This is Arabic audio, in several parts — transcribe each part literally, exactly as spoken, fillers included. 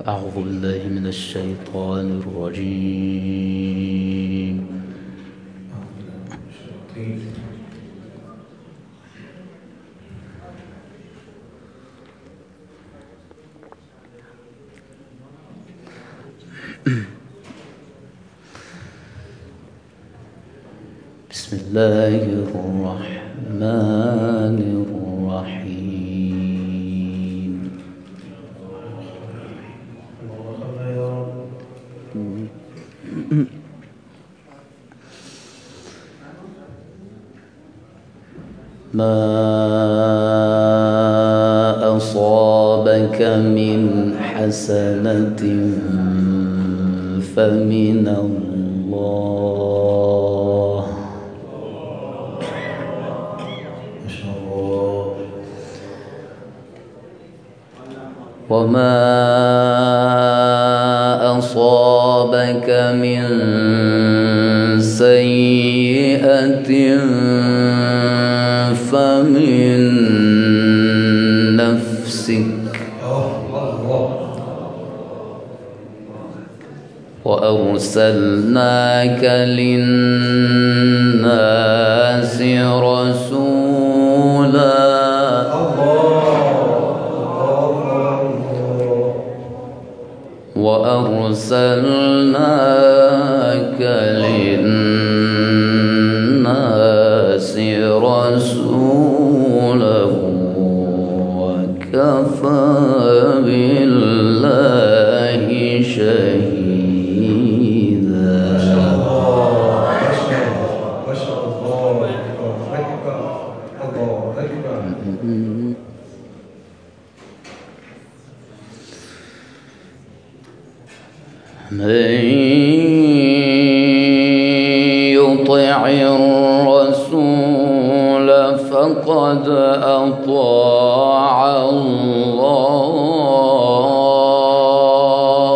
أعوذ بالله من الشيطان الرجيم. بسم الله الرحمن الرحيم. ما أصابك من حسنة فمن الله، وما أصابك من سيئة فمن نفسك، وأرسلناك للناس رسولا وأرسلناك للناس رسولا وكفى بالله شهيدا. ما شاء الله، الله أكبر، الله أكبر. من يطع الرسول فقد أطاع الله،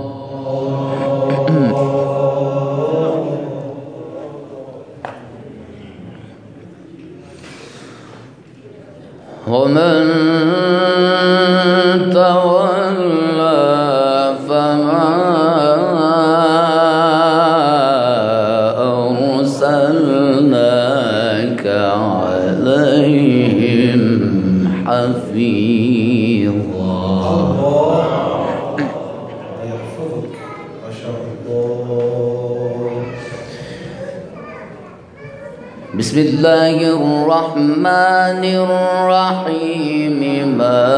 ومن تولى فما أرسلناك عليهم حفيظا. الله يحفظك، ما شاء الله. بسم الله الرحمن الرحيم. ما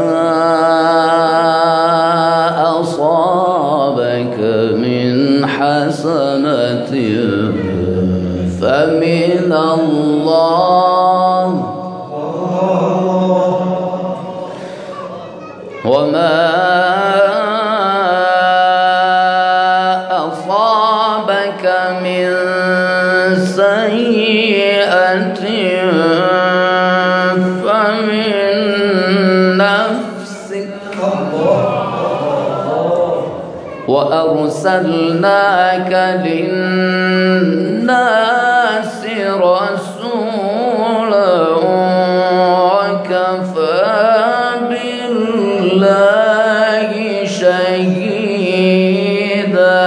أصابك من حسنة فمن الله، وما أصابك من سيئة فمن نفسك، وأرسلناك للناس رسولا وكفى بالله شهيدا.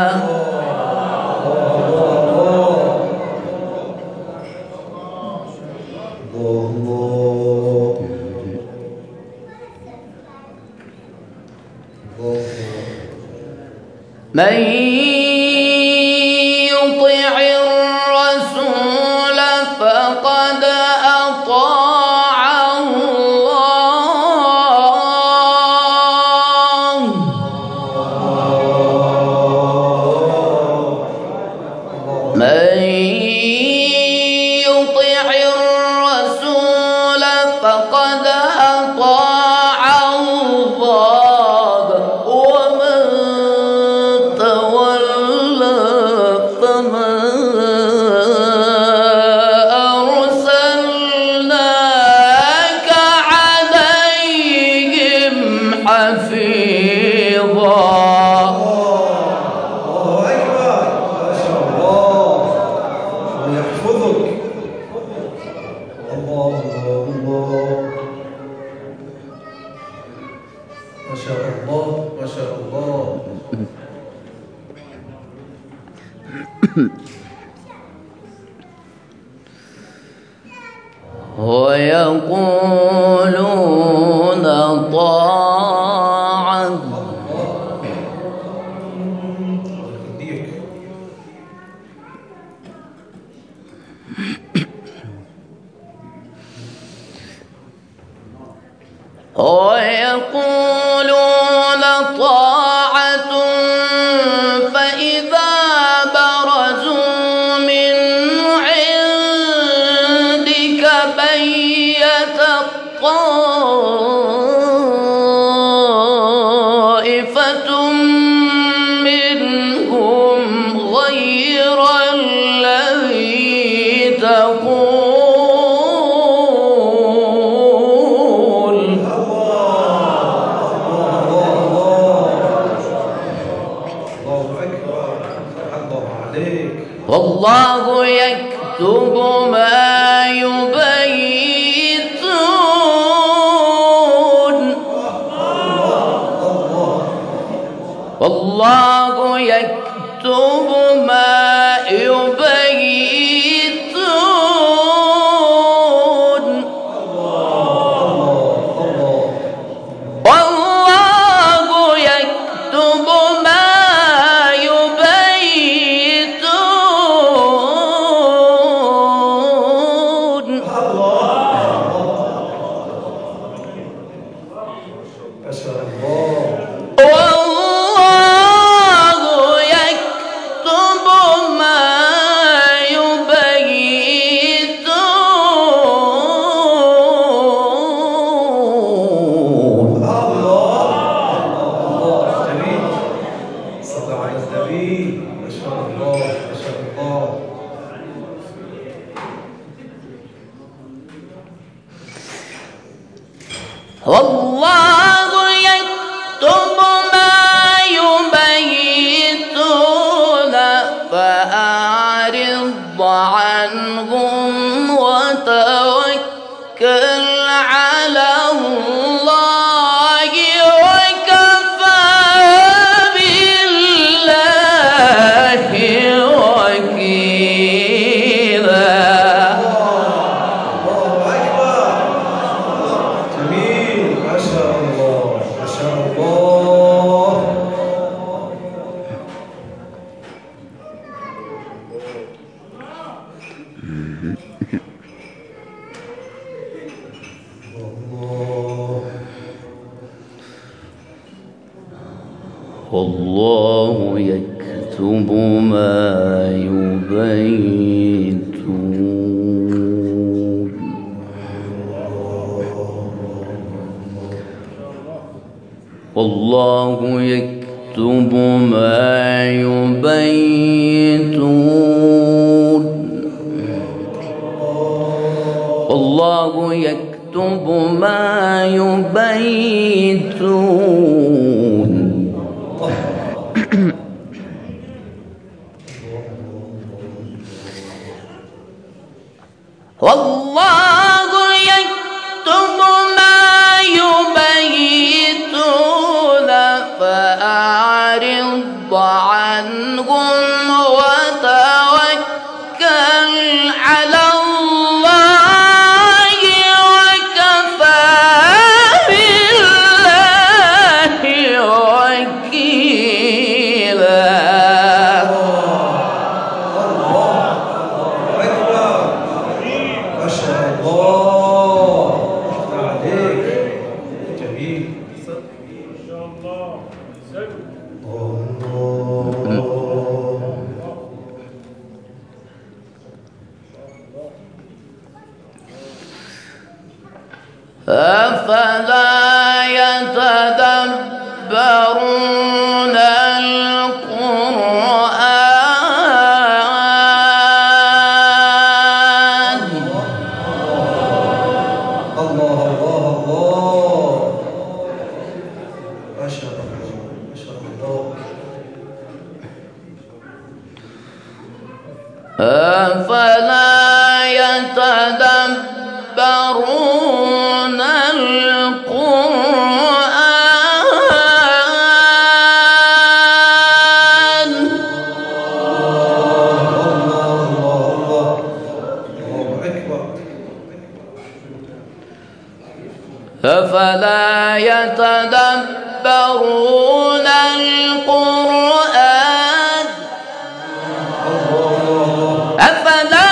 من يطع الرسول فقد أطاع الله، من يطع الرسول فقد أطاع الله، ومن تولى فما أرسلناك عليهم حفيظا. الله أكبر، ما شاء الله، يحفظك. الله الله، ما شاء الله، ما شاء الله. ويقولون طاعة ويقولون طاعة فإذا برزوا من عندك بيت طائفة منهم غير الذي تقول والله يكتب ما يبيتون والله يكتب ما يبيتون والله يكتب ما والله يكتب ما يبيتون فأعرض عنهم وتوكل على الله وكفى بالله وكيلا. والله يكتب ما يبيتون والله يكتب ما يبيتون والله يكتب ما يبيتون والله يكتب ما يبيتون فأعرض عنهم وتوكل على الله وكفى بالله وكيلا. أفلا يتدبرون القرآن الله الله الله ما شاء الله ما شاء الله. أفلا يتدبرون القرآن أفلا يتدبرون القرآن أفلا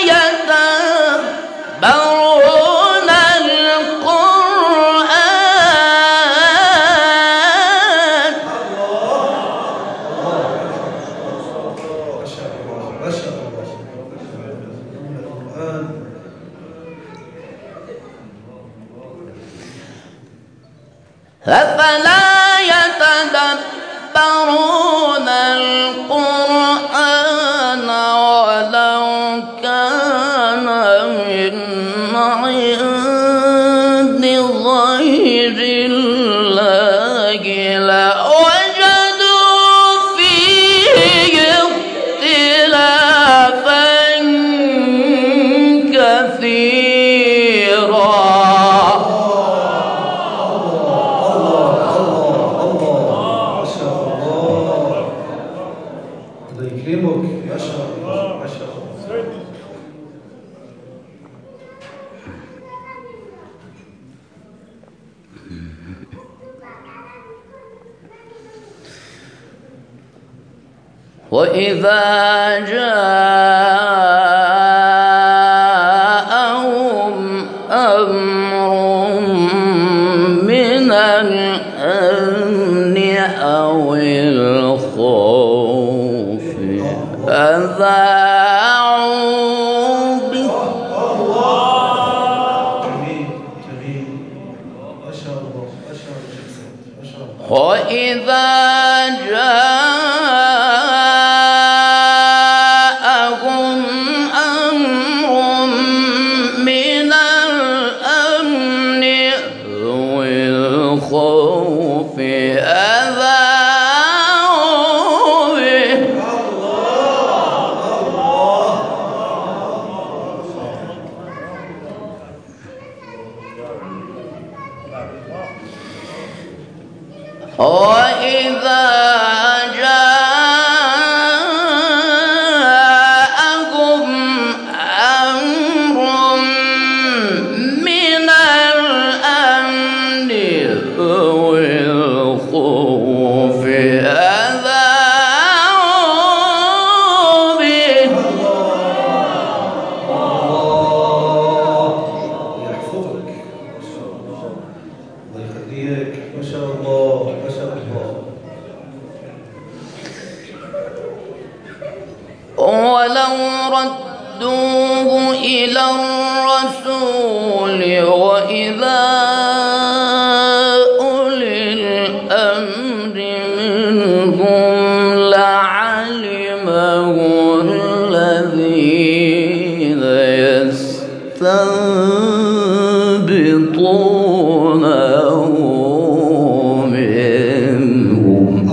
يتدبرون القرآن أفلا يتدبرون القرآن ولو كان من عند غير الله لوجدوا فيه اختلافا كثيرا وإذا جاءهم أمر من الأمن أو الخوف أذاعوا به وإذا جاءهم أمر من الأمن أو الخوف أذاعوا به وإذا جاءهم أمر من الأمن أو الخوف أذاعوا به يحفظك الله يخليك ما شاء الله ما شاء الله. ولو ردوه إلى الرسول وإلى أولي الأمر منهم لعلمه الذين يستنبطونه منهم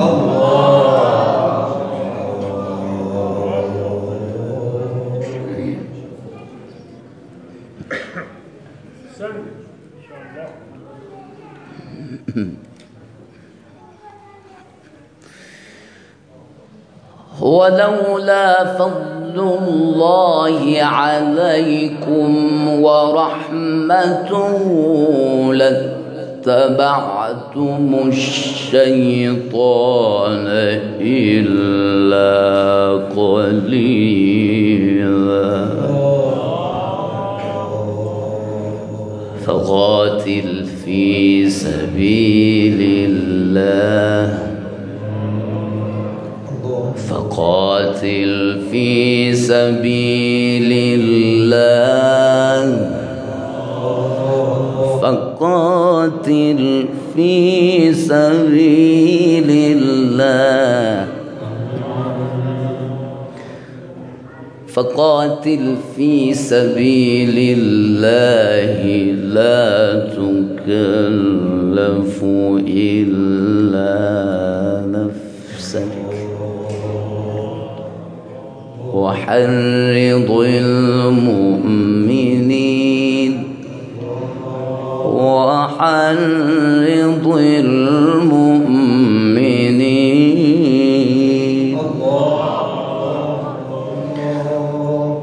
ولولا فضل الله عليكم ورحمته لاتبعتم الشيطان إلا قليلا فقاتل في سبيل الله فقاتل في سبيل الله فقاتل في سبيل الله فقاتل في سبيل الله لا تكلف إلا نفسك وحرض المؤمنين وحرض المؤمنين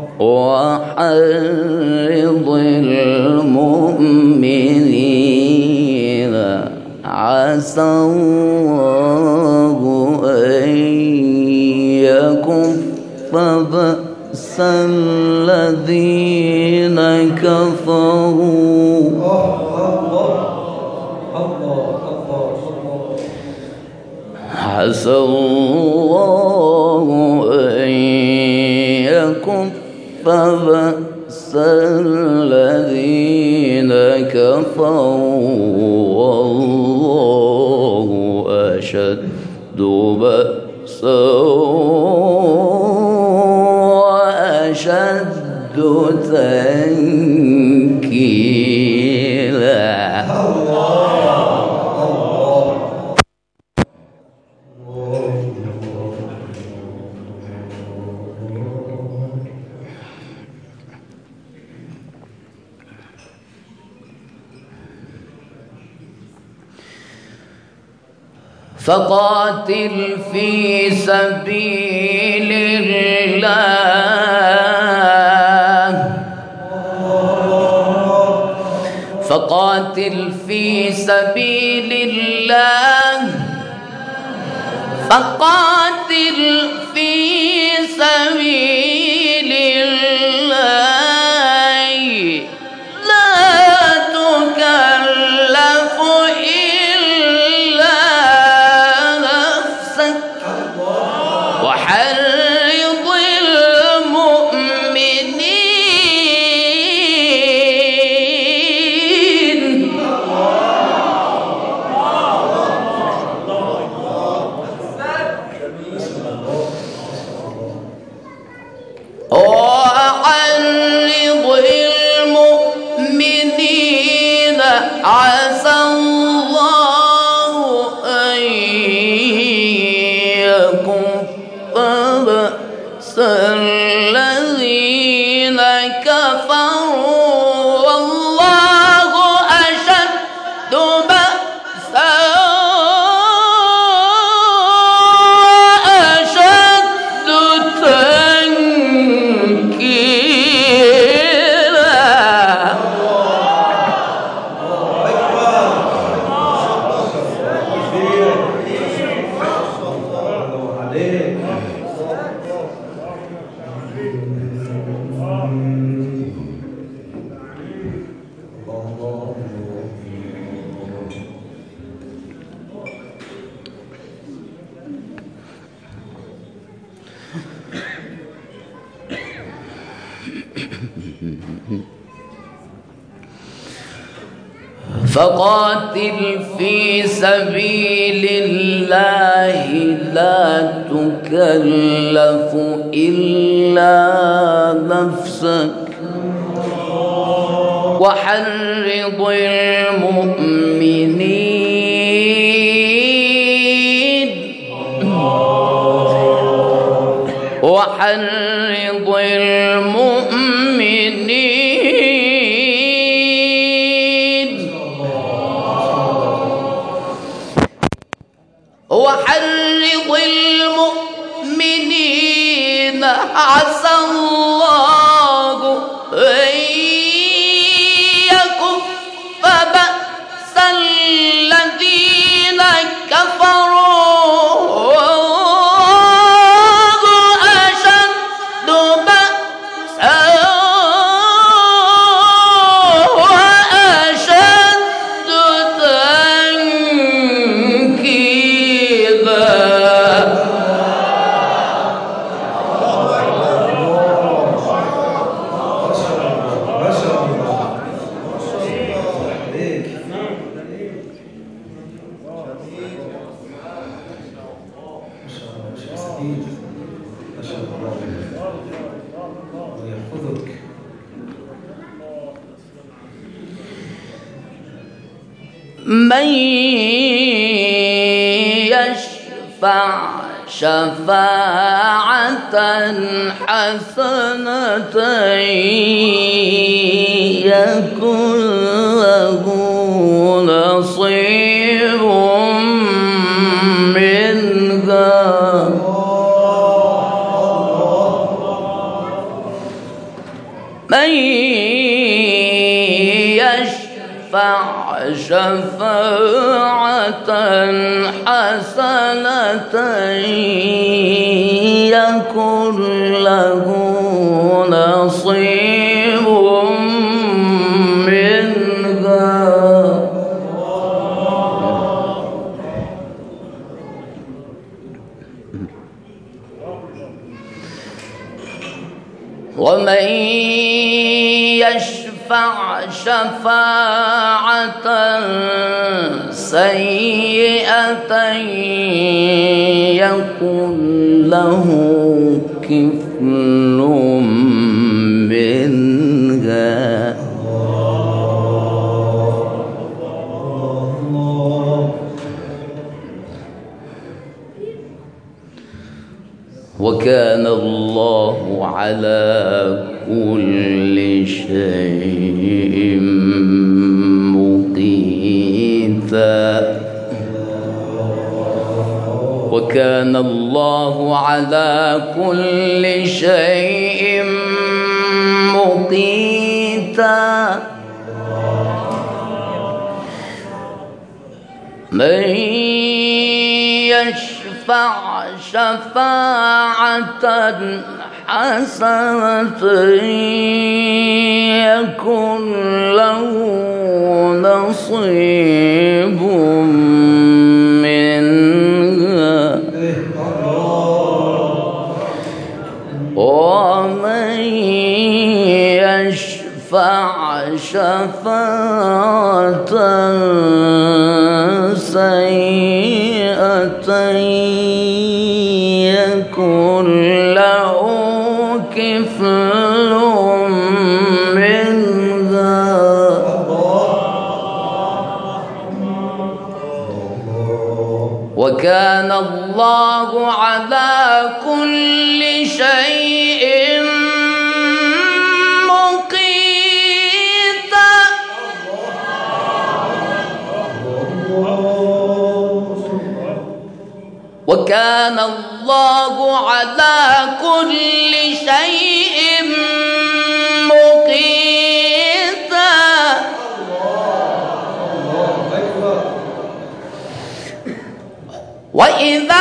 وحرض المؤمنين عسى الله أن يكف بأس الذين كفروا عسى الله أن يكف بأس الذين كفروا والله أشد بأسا وأشد تنكيلا. فقاتل في سبيل الله فقاتل في سبيل الله فقاتل في سبيل الله لا تكلف إلا نفسك وحرض المؤمنين وحرض المؤمنين عسى الله أن يكف بأس الذين كفروا والله أشد بأسا وأشد تنكيلا. فقاتل في سبيل الله لا تكلف إلا نفسك وحرض المؤمنين وحرض المؤمنين وحرض المؤمنين عسى الله أن يكف بأس الذين كفروا والله أشد بأسا وأشد تنكيلا. من يشفع شفاعة حسنة يكن له نصيب منها من يشفع يشفع شفاعة حسنة يكن له نصيب منها ومن يشفع شفاعة سيئة يكن له كفل منها وكان الله على كل شيء مقيتا وكان الله على كل شيء مقيتا من يشفع شفاعة حسنة يكن له نصيب منها ومن يشفع شفاعة سيئة يكن له كفل منها وكان الله على كل شيء مقيتا وكان الله على كل شيء مقيتا وإذا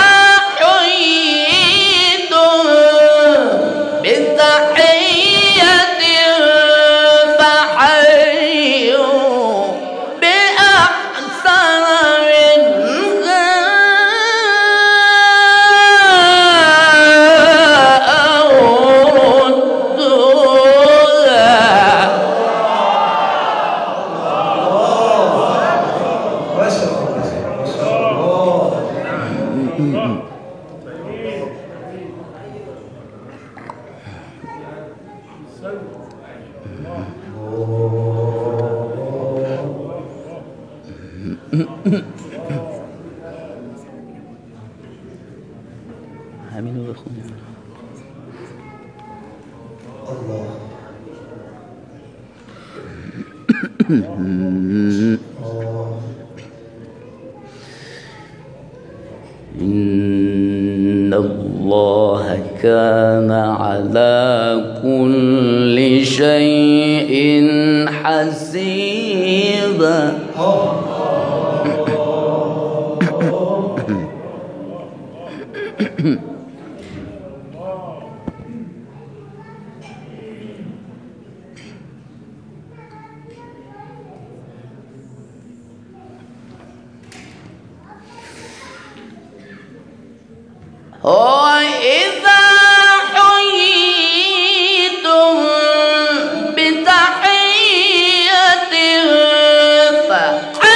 حييتم بتحية فحيوا بأحسن منها أو ردوها ما شاء الله ما شاء الله. آمين ويخون إن الله كان على كل شيء حسيبا وإذا حييتم بتحية فحيوا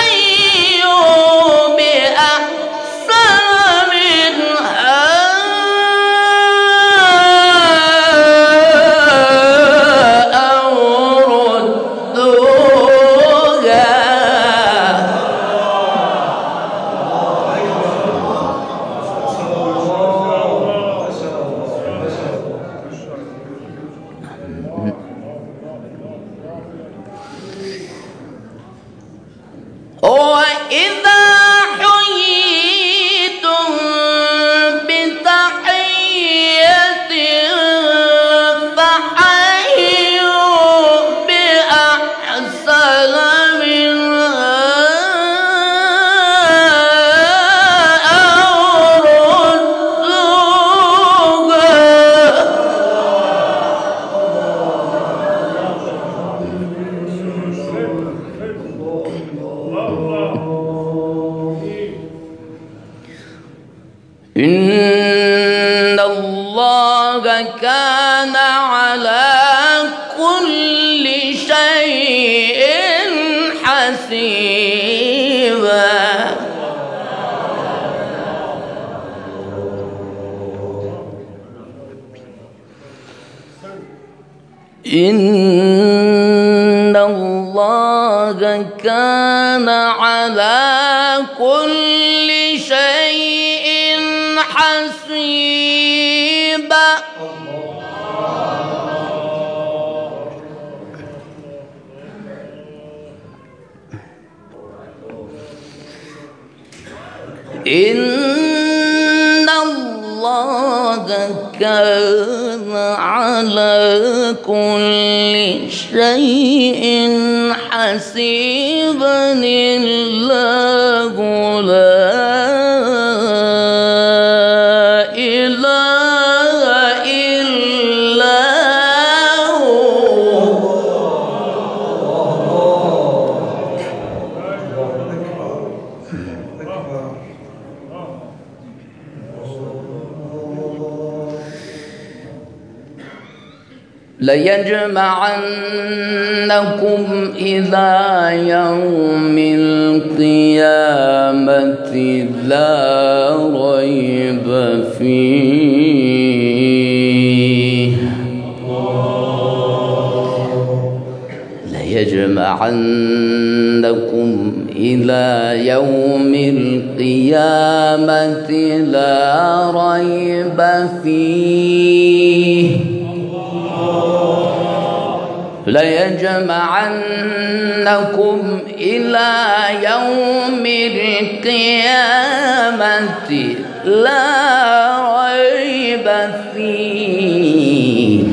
حسيبا إن الله كان على كل شيء حسيبا إن الله كان على كل شيء حسيبا الله لا إله إلا هو ليجمعنكم إلى يوم القيامة لا ريب فيه ليجمعنكم إلى يوم القيامة لا ريب فيه ليجمعنكم إلى يوم القيامة لا ريب فيه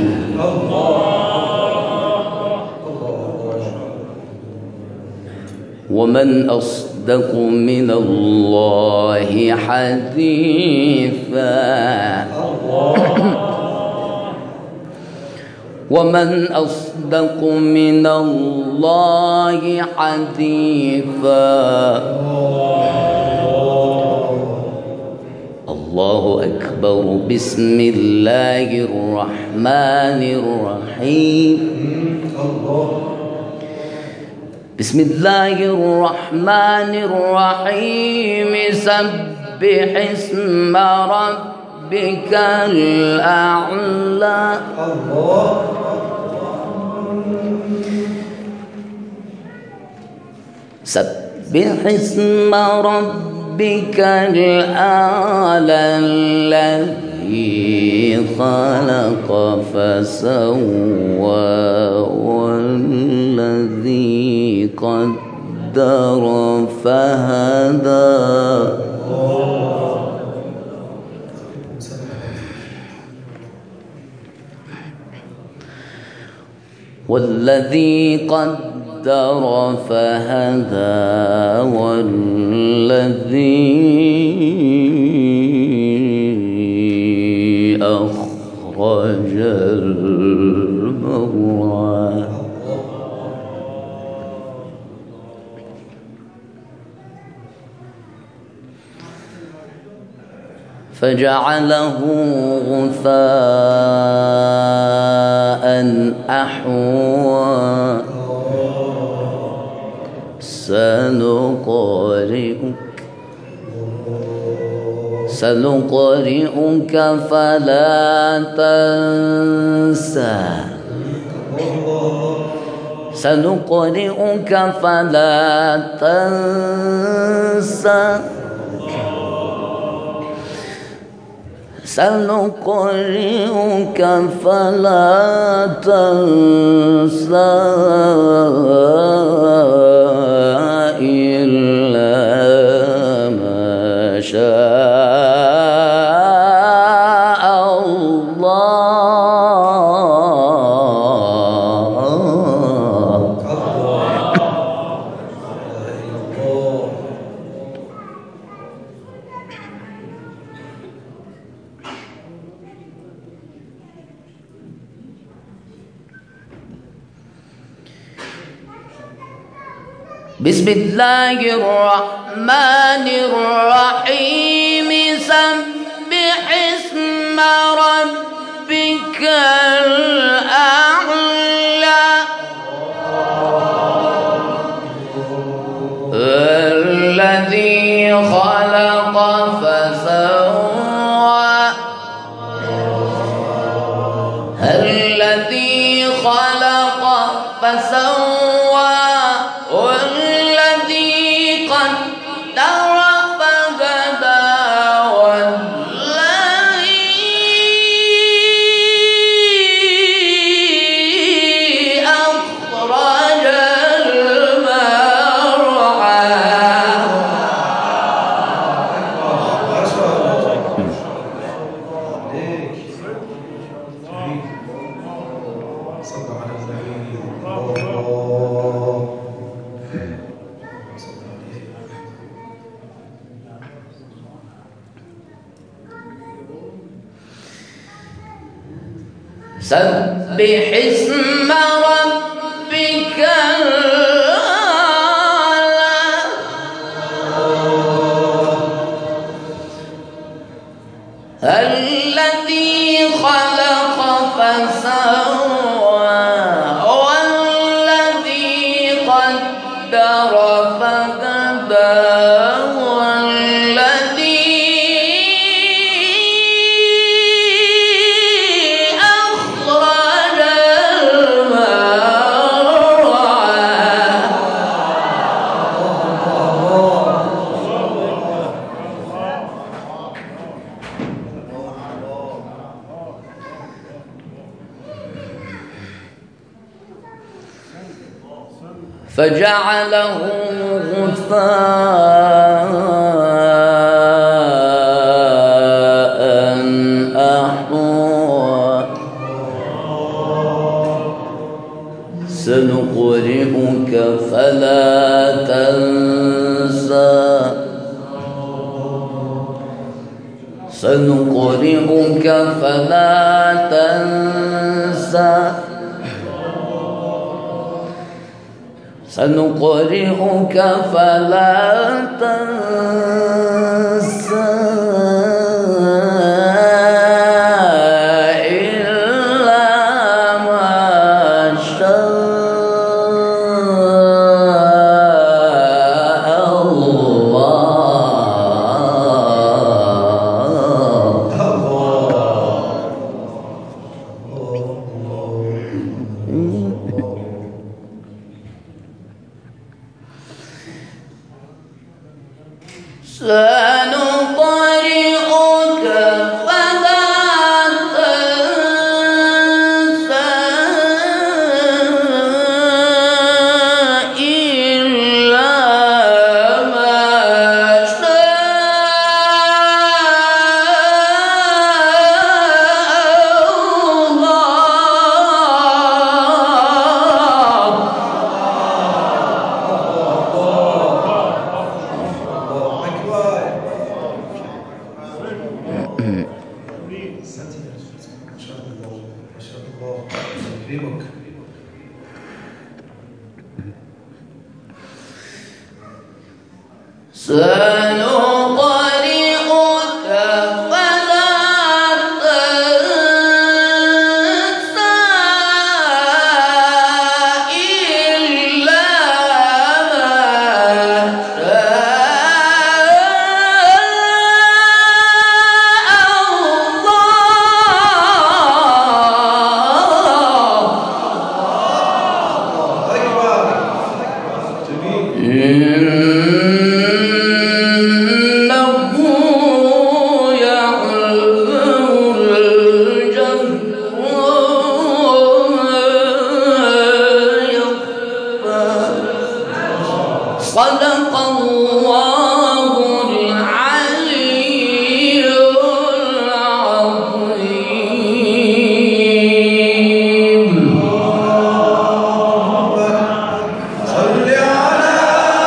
ومن أصدق من الله حديثا ومن أصدق من الله حديثا الله أكبر بسم الله الرحمن الرحيم بسم الله الرحمن الرحيم سبح اسم ربك الأعلى سبح اسم ربك الأعلى الذي خلق فسوى والذي قدر فهدى والذي قدر فهدى والذي أخرج المرعى فجعله غثاء أحوى سنقرئك سنقرئك فلا تنسى سنقرئك فلا تنسى سنقرئك فلا تنسى إلا ما شاء الله بسم الله الرحمن الرحيم سبح اسم ربك الأعلى فسوى والذي قدر فهدى والذي أخرج المرعى سبح اسم ربك الذي خلق فسوى والذي قدر فهدى فجعله غثاء أحوى سنقرئك فلا تنسى سنقرئك فلا تنسى سنقرئك فلا تنسى إلا ما شاء سنقرئك فلا تنسى إلا ما سنقرئك فلا تنسى إلا صدق الله العلي العظيم. صل على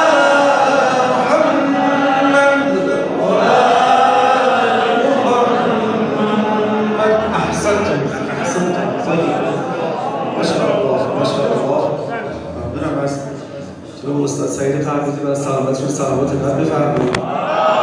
محمد وآل محمد. أحسنتم أحسنتم طيب ما شاء الله ما شاء الله. ربنا معك. تو استاد سعید فرمودی و سلامتشون سلامت قلب بفرمایید.